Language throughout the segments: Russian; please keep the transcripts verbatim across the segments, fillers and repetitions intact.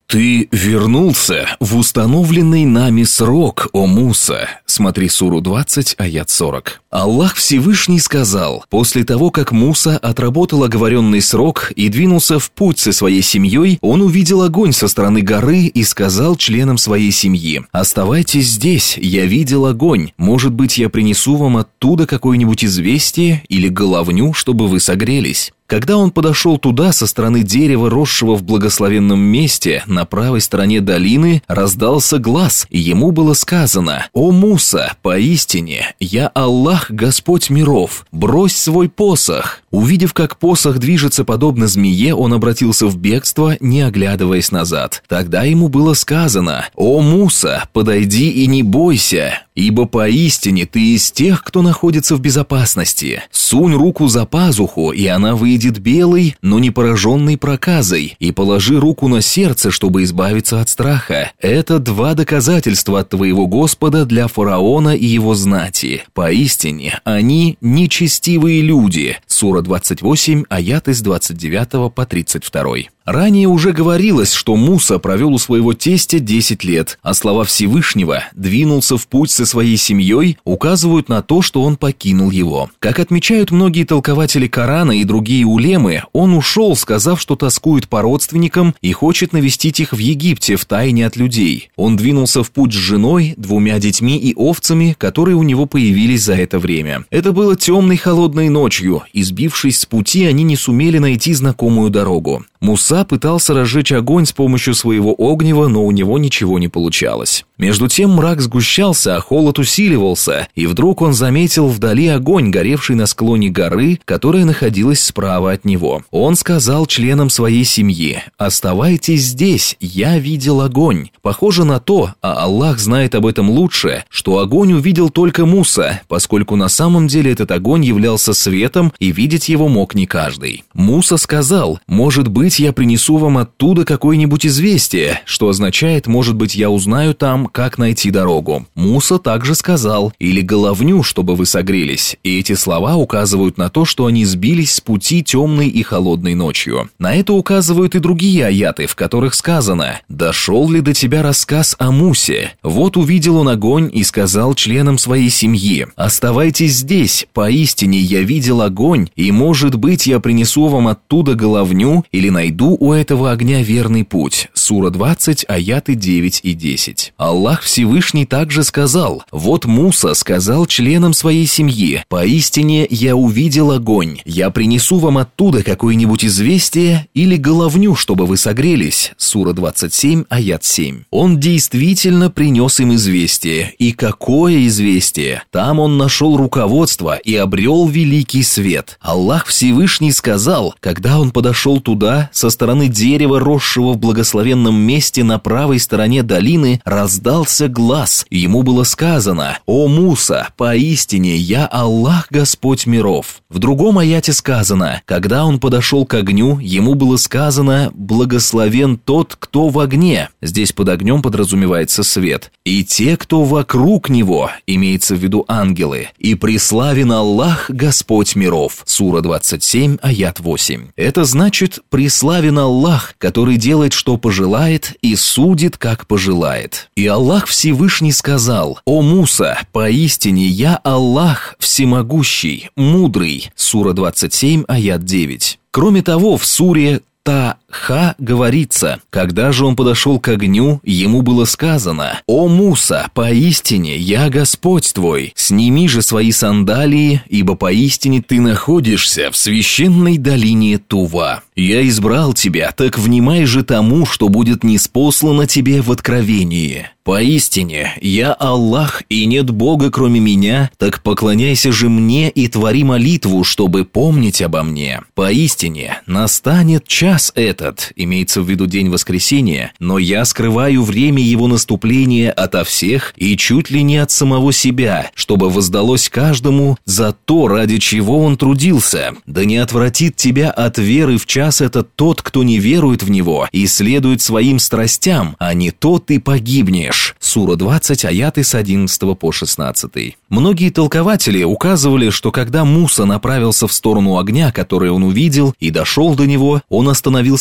«Ты вернулся в установленный нами срок, о Муса». Смотри суру двадцать, аят сорок. Аллах Всевышний сказал, после того, как Муса отработал оговоренный срок и двинулся в путь со своей семьей, он увидел огонь со стороны горы и сказал членам своей семьи: «Оставайтесь здесь, я видел огонь. Может быть, я принесу вам оттуда какое-нибудь известие или головню, чтобы вы согрелись». Когда он подошел туда, со стороны дерева, росшего в благословенном месте, на правой стороне долины, раздался глас, и ему было сказано: «О Муса, поистине, я Аллах, Господь миров, брось свой посох». Увидев, как посох движется подобно змее, он обратился в бегство, не оглядываясь назад. Тогда ему было сказано: «О Муса, подойди и не бойся, ибо поистине ты из тех, кто находится в безопасности. Сунь руку за пазуху, и она выйдет белой, но не пораженной проказой, и положи руку на сердце, чтобы избавиться от страха. Это два доказательства от твоего Господа для фараона и его знати. Поистине, они нечестивые люди». Сура двадцать восемь, аяты с двадцать девятого по тридцать два. Ранее уже говорилось, что Муса провел у своего тестя десять лет, а слова Всевышнего «двинулся в путь со своей семьей» указывают на то, что он покинул его. Как отмечают многие толкователи Корана и другие улемы, он ушел, сказав, что тоскует по родственникам и хочет навестить их в Египте втайне от людей. Он двинулся в путь с женой, двумя детьми и овцами, которые у него появились за это время. Это было темной холодной ночью, и сбившись с пути, они не сумели найти знакомую дорогу. Муса пытался разжечь огонь с помощью своего огнева, но у него ничего не получалось. Между тем мрак сгущался, а холод усиливался, и вдруг он заметил вдали огонь, горевший на склоне горы, которая находилась справа от него. Он сказал членам своей семьи: «Оставайтесь здесь, я видел огонь». Похоже на то, а Аллах знает об этом лучше, что огонь увидел только Муса, поскольку на самом деле этот огонь являлся светом, и видеть его мог не каждый. Муса сказал: «Может быть, я принесу вам оттуда какое-нибудь известие», что означает: «может быть, я узнаю там, как найти дорогу». Муса также сказал: «или головню, чтобы вы согрелись», и эти слова указывают на то, что они сбились с пути темной и холодной ночью. На это указывают и другие аяты, в которых сказано: «Дошел ли до тебя рассказ о Мусе? Вот увидел он огонь и сказал членам своей семьи: оставайтесь здесь, поистине я видел огонь, и, может быть, я принесу вам оттуда головню или найду у этого огня верный путь». Сура двадцать, аяты девять и десять. Аллах Всевышний также сказал: «Вот Муса сказал членам своей семьи: поистине я увидел огонь, я принесу вам оттуда какое-нибудь известие или головню, чтобы вы согрелись». Сура двадцать семь, аят семь. Он действительно принес им известие. И какое известие? Там он нашел руководство и обрел великий свет. Аллах Всевышний сказал, когда он подошел туда, со стороны дерева, росшего в благословенном месте на правой стороне долины, раздался глас, и ему было сказано: «О Муса, поистине я Аллах, Господь миров». В другом аяте сказано: когда он подошел к огню, ему было сказано: «Благословен тот, кто в огне». Здесь под огнем подразумевается свет. «И те, кто вокруг него», имеется в виду ангелы. «И преславен Аллах, Господь миров». Сура двадцать семь, аят восемь. Это значит: преславен Аллах, который делает, что пожелает, и судит, как пожелает. И Аллах Всевышний сказал: «О Муса, поистине я Аллах, всемогущий, мудрый». Сура двадцать семь, аят девять. Кроме того, в суре Та-Ха говорится: когда же он подошел к огню, ему было сказано: «О Муса, поистине я Господь твой, сними же свои сандалии, ибо поистине ты находишься в священной долине Тува. Я избрал тебя, так внимай же тому, что будет ниспослано тебе в откровении. Поистине я Аллах, и нет Бога кроме меня, так поклоняйся же мне и твори молитву, чтобы помнить обо мне. Поистине настанет час этот», имеется в виду день воскресения, «но я скрываю время его наступления ото всех и чуть ли не от самого себя, чтобы воздалось каждому за то, ради чего он трудился. Да не отвратит тебя от веры в час этот тот, кто не верует в него и следует своим страстям, а не то ты погибнешь». Сура двадцать, аяты с одиннадцатого по шестнадцатый. Многие толкователи указывали, что когда Муса направился в сторону огня, который он увидел, и дошел до него, он остановился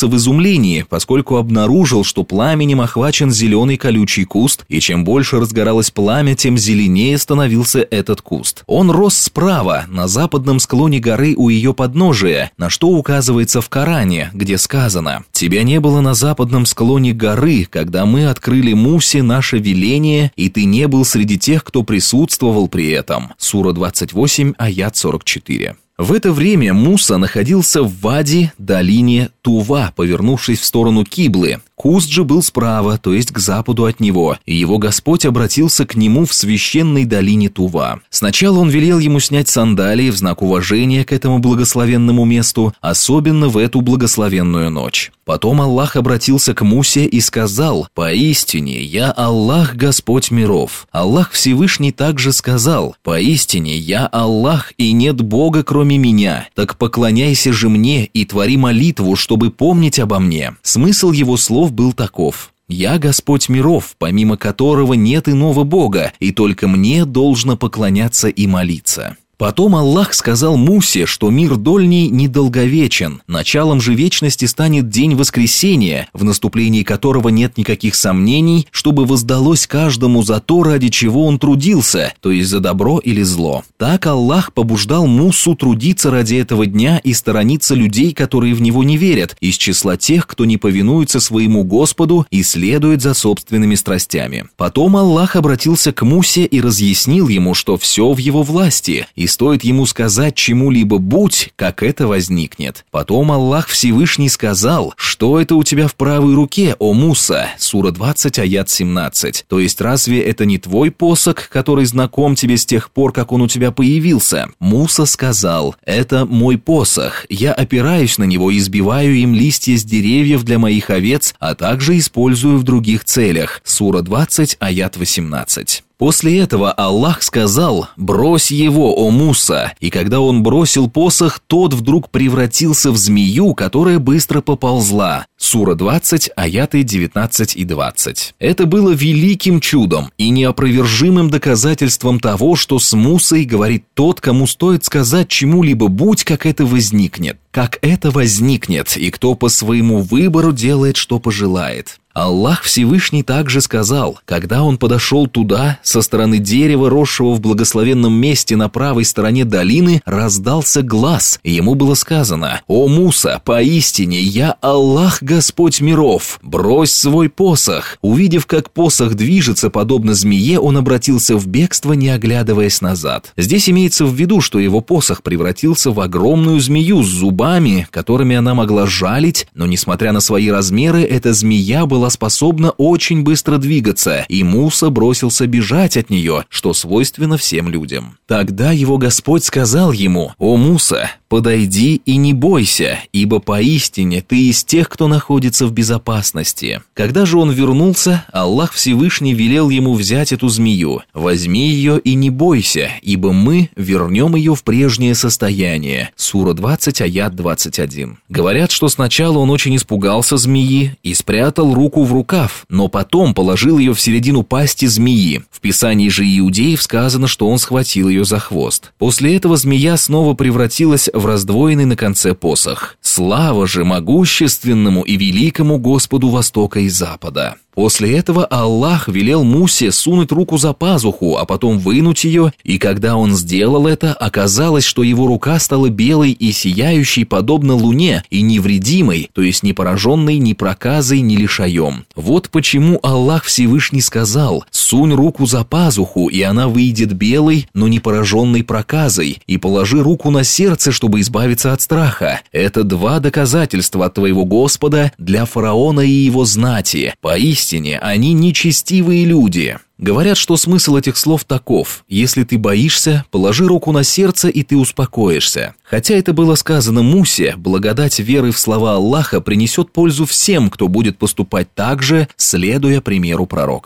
находился в изумлении, поскольку обнаружил, что пламенем охвачен зеленый колючий куст, и чем больше разгоралось пламя, тем зеленее становился этот куст. Он рос справа, на западном склоне горы у ее подножия, на что указывается в Коране, где сказано: «Тебя не было на западном склоне горы, когда мы открыли Мусе наше веление, и ты не был среди тех, кто присутствовал при этом». Сура двадцать восемь, аят сорок четыре. В это время Муса находился в Вади, долине Тува, повернувшись в сторону Киблы. Куст же был справа, то есть к западу от него, и его Господь обратился к нему в священной долине Тува. Сначала он велел ему снять сандалии в знак уважения к этому благословенному месту, особенно в эту благословенную ночь. Потом Аллах обратился к Мусе и сказал: «Поистине, я Аллах, Господь миров». Аллах Всевышний также сказал: «Поистине, я Аллах, и нет Бога, кроме меня. Так поклоняйся же мне и твори молитву, чтобы помнить обо мне». Смысл его слов был таков: «Я Господь миров, помимо которого нет иного Бога, и только мне должно поклоняться и молиться». Потом Аллах сказал Мусе, что мир дольний недолговечен, началом же вечности станет день воскресения, в наступлении которого нет никаких сомнений, чтобы воздалось каждому за то, ради чего он трудился, то есть за добро или зло. Так Аллах побуждал Мусу трудиться ради этого дня и сторониться людей, которые в него не верят, из числа тех, кто не повинуется своему Господу и следует за собственными страстями. Потом Аллах обратился к Мусе и разъяснил ему, что все в его власти, и стоит ему сказать чему-либо «будь», как это возникнет. Потом Аллах Всевышний сказал: «Что это у тебя в правой руке, о Муса?» Сура двадцать, аят семнадцать. То есть разве это не твой посох, который знаком тебе с тех пор, как он у тебя появился? Муса сказал: «Это мой посох. Я опираюсь на него и сбиваю им листья с деревьев для моих овец, а также использую в других целях». Сура двадцать, аят восемнадцать. После этого Аллах сказал: «Брось его, о Муса!» И когда он бросил посох, тот вдруг превратился в змею, которая быстро поползла. Сура двадцать, аяты девятнадцать и двадцать. Это было великим чудом и неопровержимым доказательством того, что с Мусой говорит тот, кому стоит сказать чему-либо «будь», как это возникнет. Как это возникнет, и кто по своему выбору делает, что пожелает. Аллах Всевышний также сказал: когда он подошел туда, со стороны дерева, росшего в благословенном месте на правой стороне долины, раздался глас, и ему было сказано: «О Муса, поистине я Аллах, Господь миров, брось свой посох». Увидев, как посох движется подобно змее, он обратился в бегство, не оглядываясь назад. Здесь имеется в виду, что его посох превратился в огромную змею с зубами, которыми она могла жалить, но, несмотря на свои размеры, эта змея была способна очень быстро двигаться, и Муса бросился бежать от нее, что свойственно всем людям. Тогда его Господь сказал ему: «О Муса, подойди и не бойся, ибо поистине ты из тех, кто находится в безопасности». Когда же он вернулся, Аллах Всевышний велел ему взять эту змею: «Возьми ее и не бойся, ибо мы вернем ее в прежнее состояние». Сура двадцать, аят двадцать один. Говорят, что сначала он очень испугался змеи и спрятал руку в рукав, но потом положил ее в середину пасти змеи. В Писании же иудеев сказано, что он схватил ее за хвост. После этого змея снова превратилась в раздвоенный на конце посох. Слава же могущественному и великому Господу Востока и Запада. После этого Аллах велел Мусе сунуть руку за пазуху, а потом вынуть ее, и когда он сделал это, оказалось, что его рука стала белой и сияющей, подобно луне, и невредимой, то есть не пораженной ни проказой, ни лишаем. Вот почему Аллах Всевышний сказал: «Сунь руку за пазуху, и она выйдет белой, но не пораженной проказой, и положи руку на сердце, чтобы избавиться от страха». Это два доказательства от твоего Господа для фараона и его знати. Поистине, они нечестивые люди. Говорят, что смысл этих слов таков: если ты боишься, положи руку на сердце, и ты успокоишься. Хотя это было сказано Мусе, благодать веры в слова Аллаха принесет пользу всем, кто будет поступать так же, следуя примеру пророков.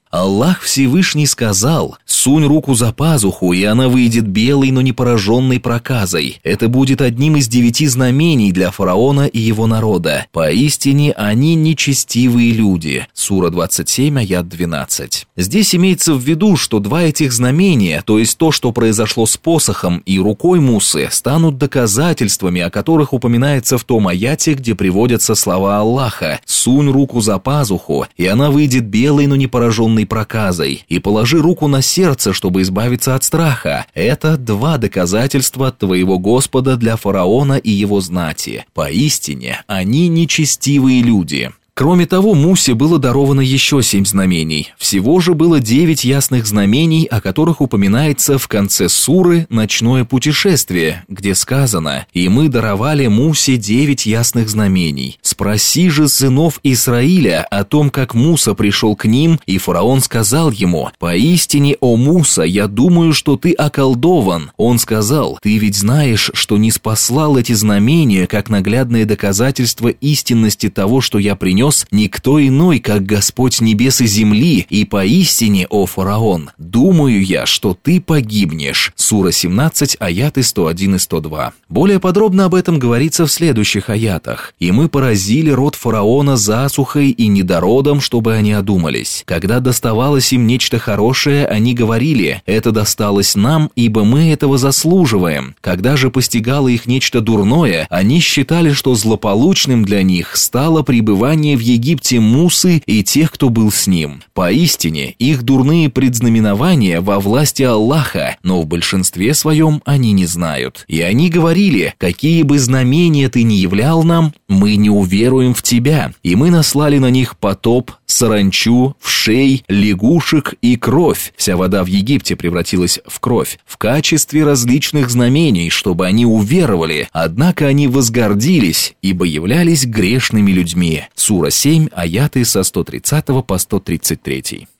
Аллах Всевышний сказал: «Сунь руку за пазуху, и она выйдет белой, но не пораженной проказой. Это будет одним из девяти знамений для фараона и его народа. Поистине они нечестивые люди». Сура двадцать семь, аят двенадцать. Здесь имеется в виду, что два этих знамения, то есть то, что произошло с посохом и рукой Мусы, станут доказательствами, о которых упоминается в том аяте, где приводятся слова Аллаха: «Сунь руку за пазуху, и она выйдет белой, но не пораженной проказой, и положи руку на сердце, чтобы избавиться от страха». Это два доказательства твоего Господа для фараона и его знати. Поистине, они нечестивые люди. Кроме того, Мусе было даровано еще семь знамений. Всего же было девять ясных знамений, о которых упоминается в конце суры «Ночное путешествие», где сказано: «И мы даровали Мусе девять ясных знамений. Спроси же сынов Исраиля о том, как Муса пришел к ним, и фараон сказал ему: „Поистине, о Муса, я думаю, что ты околдован“. Он сказал: „Ты ведь знаешь, что не спаслал эти знамения как наглядное доказательство истинности того, что я принес, никто иной, как Господь небес и земли, и поистине, о фараон, думаю я, что ты погибнешь». Сура семнадцать, аяты сто один и сто два. Более подробно об этом говорится в следующих аятах. «И мы поразили род фараона засухой и недородом, чтобы они одумались. Когда доставалось им нечто хорошее, они говорили: „Это досталось нам, ибо мы этого заслуживаем“. Когда же постигало их нечто дурное, они считали, что злополучным для них стало пребывание в Египте Мусы и тех, кто был с ним. Поистине, их дурные предзнаменования во власти Аллаха, но в большинстве своем они не знают. И они говорили: „Какие бы знамения ты ни являл нам, мы не уверуем в тебя“. И мы наслали на них потоп, саранчу, вшей, лягушек и кровь. Вся вода в Египте превратилась в кровь, в качестве различных знамений, чтобы они уверовали, однако они возгордились, ибо являлись грешными людьми». Сура семь, аяты со сто тридцатого по сто тридцать третий.